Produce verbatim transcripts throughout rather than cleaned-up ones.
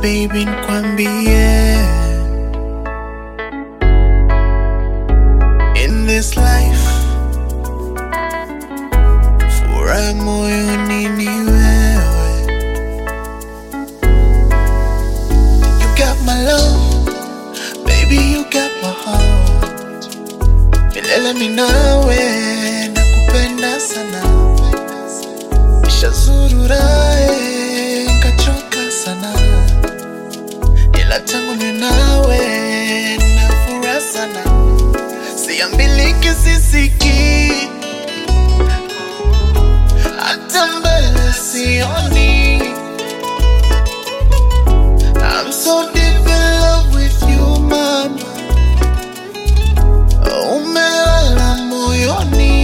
baby nikwambie, in this life furaha moyoni ni wewe. You got my love, baby you got my heart. Milele mimi nawe nakupenda sana. Nishazururae kachoka sana, ila tangu niwe nawe na furaha sana. Siambiliki sisiki, hata mbele sioni. I'm so deep in love with you mama, umelala moyoni.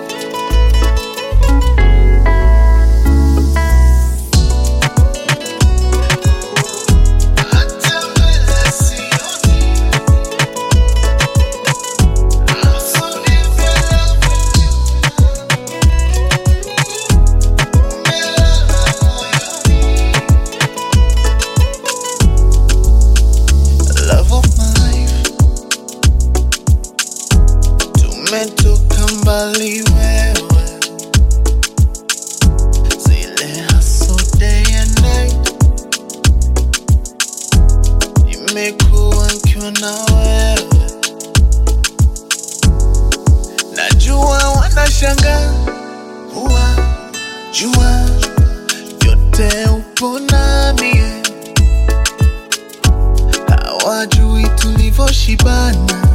Tumetoka mbali wewe, zile hustle day and night. Nimekuwa nikiwa na wewe, najua wanashangaa, huwa jua yote upo nami, hawajui tulivyoshibana.